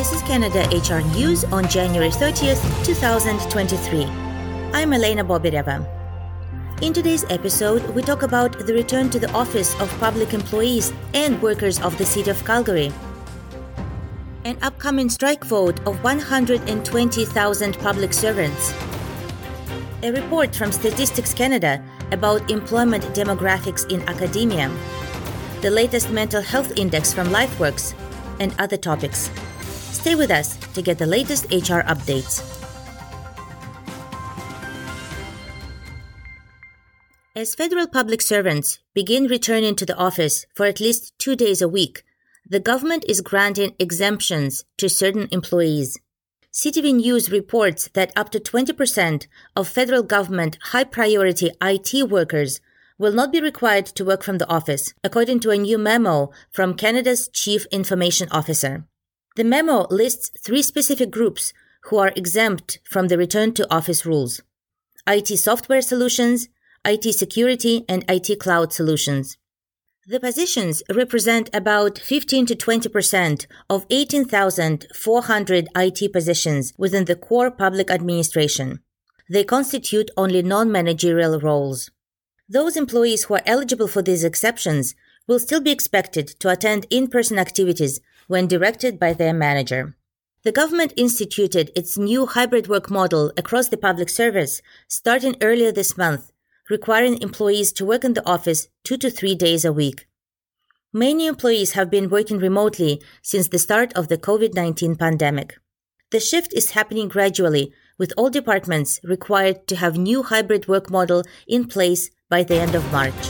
This is Canada HR News on January 30th, 2023. I'm Elena Bobireva. In today's episode, we talk about the return to the office of public employees and workers of the City of Calgary, an upcoming strike vote of 120,000 public servants, a report from Statistics Canada about employment demographics in academia, the latest mental health index from LifeWorks, and other topics. Stay with us to get the latest HR updates. As federal public servants begin returning to the office for at least 2 days a week, the government is granting exemptions to certain employees. CTV News reports that up to 20% of federal government high-priority IT workers will not be required to work from the office, according to a new memo from Canada's Chief Information Officer. The memo lists 3 specific groups who are exempt from the return to office rules: IT software solutions, IT security, and IT cloud solutions. The positions represent about 15 to 20% of 18,400 IT positions within the core public administration. They constitute only non-managerial roles. Those employees who are eligible for these exceptions will still be expected to attend in-person activities when directed by their manager. The government instituted its new hybrid work model across the public service starting earlier this month, requiring employees to work in the office 2 to 3 days a week. Many employees have been working remotely since the start of the COVID-19 pandemic. The shift is happening gradually, with all departments required to have new hybrid work model in place by the end of March.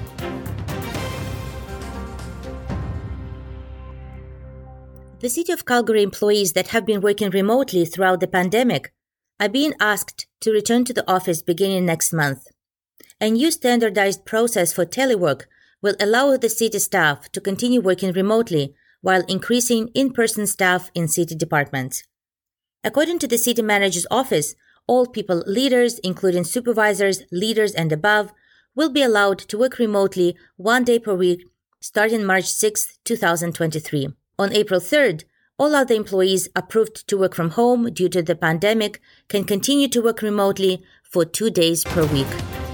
The City of Calgary employees that have been working remotely throughout the pandemic are being asked to return to the office beginning next month. A new standardized process for telework will allow the city staff to continue working remotely while increasing in-person staff in city departments. According to the city manager's office, all people leaders, including supervisors, leaders, and above, will be allowed to work remotely 1 day per week starting March 6, 2023. On April 3rd, all other employees approved to work from home due to the pandemic can continue to work remotely for 2 days per week.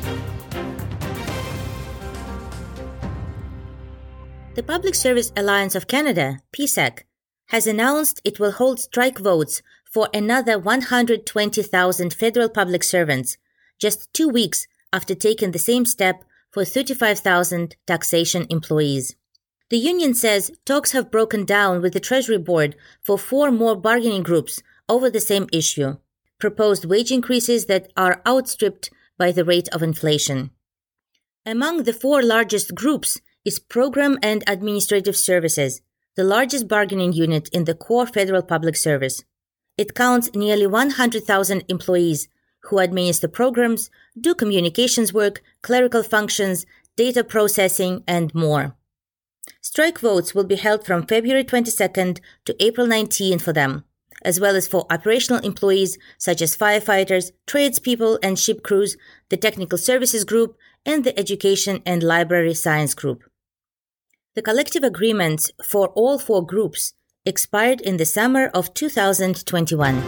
The Public Service Alliance of Canada, PSAC, has announced it will hold strike votes for another 120,000 federal public servants, just 2 weeks after taking the same step for 35,000 taxation employees. The union says talks have broken down with the Treasury Board for 4 more bargaining groups over the same issue, proposed wage increases that are outstripped by the rate of inflation. Among the 4 largest groups is Program and Administrative Services, the largest bargaining unit in the core federal public service. It counts nearly 100,000 employees who administer programs, do communications work, clerical functions, data processing, and more. Strike votes will be held from February 22nd to April 19 for them, as well as for operational employees such as firefighters, tradespeople and ship crews, the technical services group, and the education and library science group. The collective agreements for all 4 groups expired in the summer of 2021.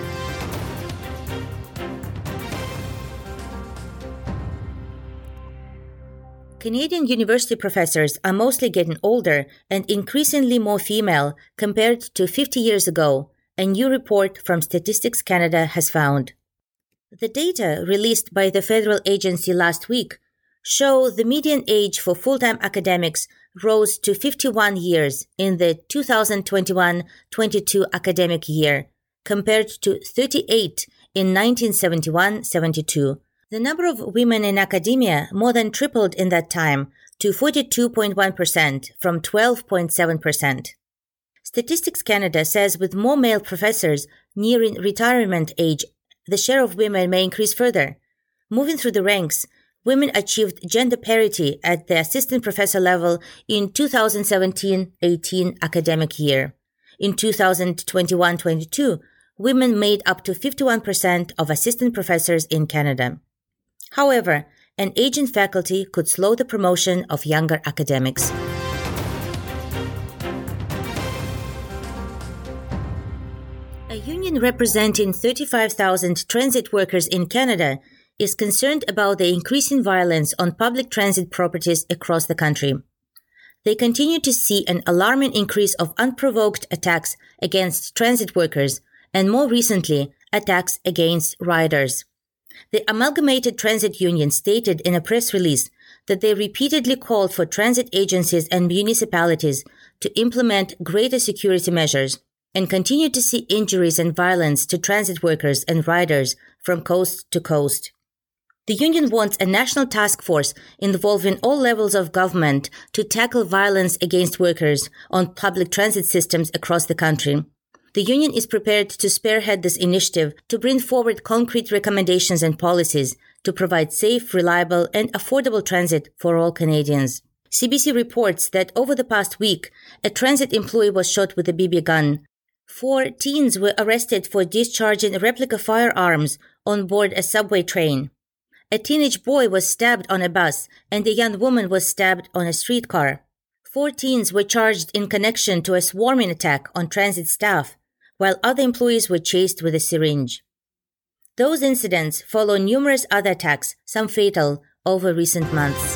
Canadian university professors are mostly getting older and increasingly more female compared to 50 years ago, a new report from Statistics Canada has found. The data released by the federal agency last week show the median age for full-time academics rose to 51 years in the 2021-22 academic year, compared to 38 in 1971-72. The number of women in academia more than tripled in that time to 42.1% from 12.7%. Statistics Canada says with more male professors nearing retirement age, the share of women may increase further. Moving through the ranks, women achieved gender parity at the assistant professor level in 2017-18 academic year. In 2021-22, women made up to 51% of assistant professors in Canada. However, an aging faculty could slow the promotion of younger academics. union representing 35,000 transit workers in Canada is concerned about the increasing violence on public transit properties across the country. They continue to see an alarming increase of unprovoked attacks against transit workers and, more recently, attacks against riders. The Amalgamated Transit Union stated in a press release that they repeatedly called for transit agencies and municipalities to implement greater security measures and continue to see injuries and violence to transit workers and riders from coast to coast. The union wants a national task force involving all levels of government to tackle violence against workers on public transit systems across the country. The union is prepared to spearhead this initiative to bring forward concrete recommendations and policies to provide safe, reliable, and affordable transit for all Canadians. CBC reports that over the past week, a transit employee was shot with a BB gun. 4 teens were arrested for discharging replica firearms on board a subway train. A teenage boy was stabbed on a bus, and a young woman was stabbed on a streetcar. 4 teens were charged in connection to a swarming attack on transit staff, while other employees were chased with a syringe. Those incidents follow numerous other attacks, some fatal, over recent months.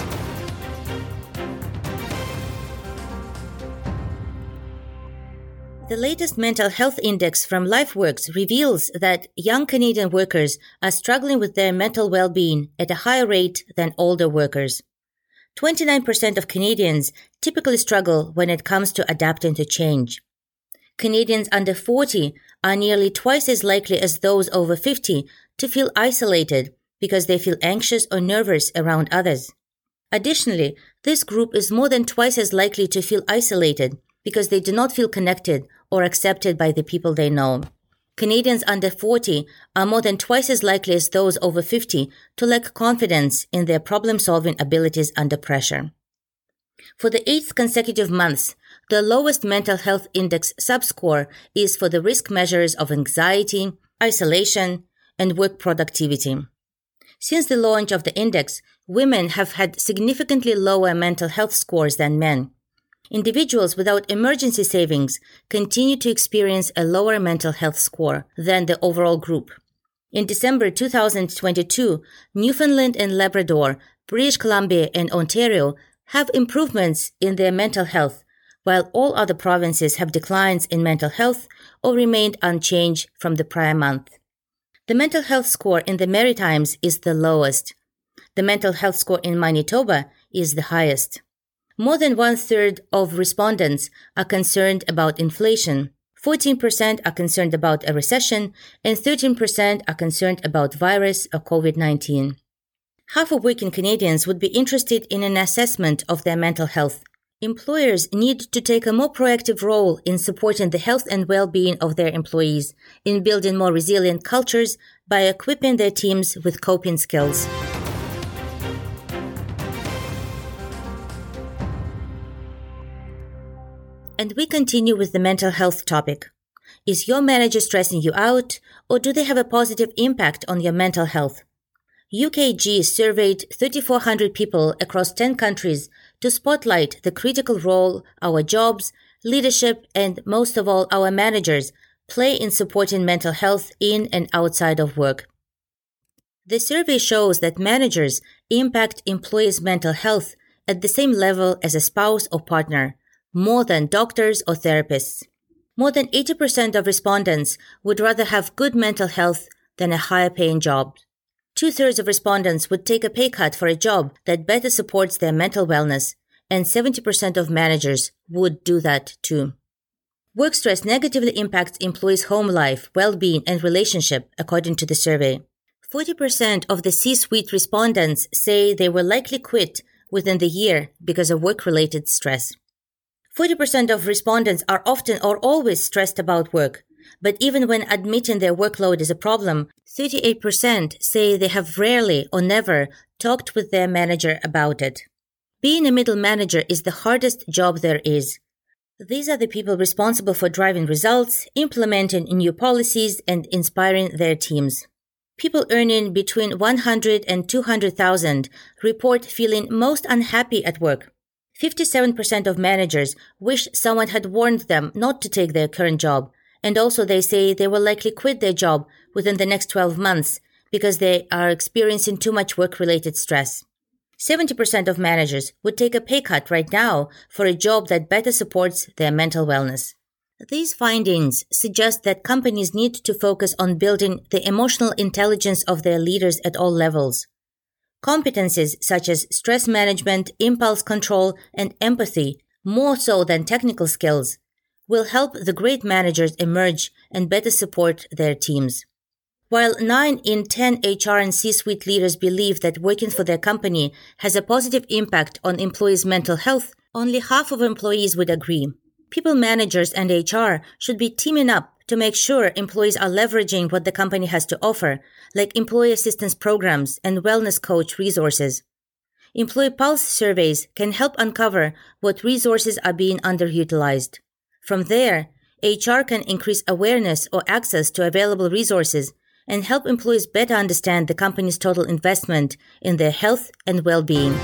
The latest mental health index from LifeWorks reveals that young Canadian workers are struggling with their mental well-being at a higher rate than older workers. 29% of Canadians typically struggle when it comes to adapting to change. Canadians under 40 are nearly twice as likely as those over 50 to feel isolated because they feel anxious or nervous around others. Additionally, this group is more than twice as likely to feel isolated because they do not feel connected or accepted by the people they know. Canadians under 40 are more than twice as likely as those over 50 to lack confidence in their problem-solving abilities under pressure. For the 8th consecutive month, the lowest mental health index subscore is for the risk measures of anxiety, isolation, and work productivity. Since the launch of the index, women have had significantly lower mental health scores than men. Individuals without emergency savings continue to experience a lower mental health score than the overall group. In December 2022, Newfoundland and Labrador, British Columbia, and Ontario have improvements in their mental health, while all other provinces have declines in mental health or remained unchanged from the prior month. The mental health score in the Maritimes is the lowest. The mental health score in Manitoba is the highest. More than 1/3 of respondents are concerned about inflation, 14% are concerned about a recession, and 13% are concerned about virus or COVID-19. Half of working Canadians would be interested in an assessment of their mental health. Employers need to take a more proactive role in supporting the health and well-being of their employees, in building more resilient cultures by equipping their teams with coping skills. And we continue with the mental health topic. Is your manager stressing you out, or do they have a positive impact on your mental health? UKG surveyed 3,400 people across 10 countries to spotlight the critical role our jobs, leadership, and most of all our managers play in supporting mental health in and outside of work. The survey shows that managers impact employees' mental health at the same level as a spouse or partner, more than doctors or therapists. More than 80% of respondents would rather have good mental health than a higher-paying job. 2/3 of respondents would take a pay cut for a job that better supports their mental wellness, and 70% of managers would do that too. Work stress negatively impacts employees' home life, well-being, and relationship, according to the survey. 40% of the C-suite respondents say they will likely quit within the year because of work-related stress. 40% of respondents are often or always stressed about work, but even when admitting their workload is a problem, 38% say they have rarely or never talked with their manager about it. Being a middle manager is the hardest job there is. These are the people responsible for driving results, implementing new policies, and inspiring their teams. People earning between $100,000 and $200,000 report feeling most unhappy at work. 57% of managers wish someone had warned them not to take their current job, And also they say they will likely quit their job within the next 12 months because they are experiencing too much work-related stress. 70% of managers would take a pay cut right now for a job that better supports their mental wellness. These findings suggest that companies need to focus on building the emotional intelligence of their leaders at all levels. Competencies such as stress management, impulse control, and empathy, more so than technical skills, will help the great managers emerge and better support their teams. While 9 in 10 HR and C-suite leaders believe that working for their company has a positive impact on employees' mental health, only half of employees would agree. People managers and HR should be teaming up to make sure employees are leveraging what the company has to offer, like employee assistance programs and wellness coach resources. Employee pulse surveys can help uncover what resources are being underutilized. From there, HR can increase awareness or access to available resources and help employees better understand the company's total investment in their health and well-being.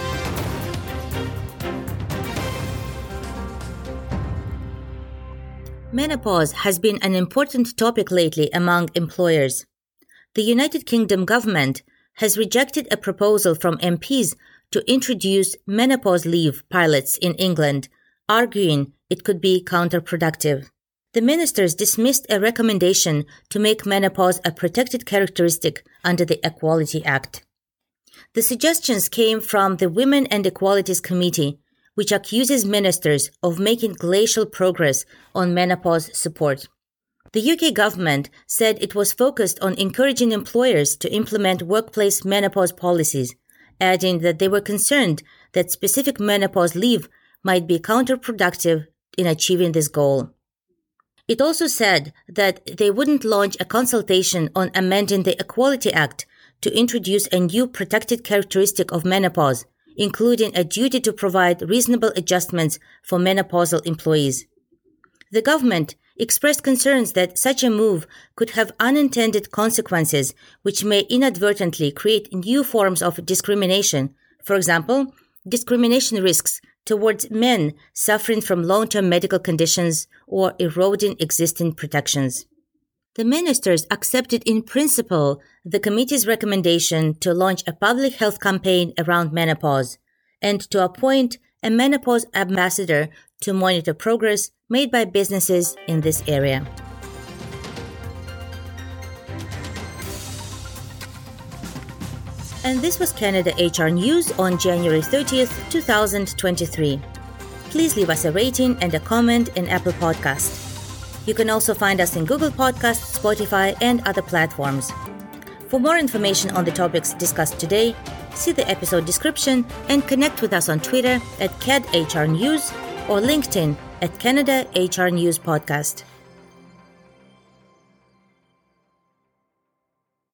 Menopause has been an important topic lately among employers. The United Kingdom government has rejected a proposal from MPs to introduce menopause leave pilots in England, arguing it could be counterproductive. The ministers dismissed a recommendation to make menopause a protected characteristic under the Equality Act. The suggestions came from the Women and Equalities Committee, which accuses ministers of making glacial progress on menopause support. The UK government said it was focused on encouraging employers to implement workplace menopause policies, adding that they were concerned that specific menopause leave might be counterproductive in achieving this goal. It also said that they wouldn't launch a consultation on amending the Equality Act to introduce a new protected characteristic of menopause, including a duty to provide reasonable adjustments for menopausal employees. The government expressed concerns that such a move could have unintended consequences which may inadvertently create new forms of discrimination, for example, discrimination risks towards men suffering from long-term medical conditions or eroding existing protections. The ministers accepted in principle the committee's recommendation to launch a public health campaign around menopause and to appoint a menopause ambassador to monitor progress made by businesses in this area. And this was Canada HR News on January 30th, 2023. Please leave us a rating and a comment in Apple Podcast. You can also find us in Google Podcasts, Spotify, and other platforms. For more information on the topics discussed today, see the episode description and connect with us on Twitter @CADHR News or LinkedIn @Canada HR News Podcast.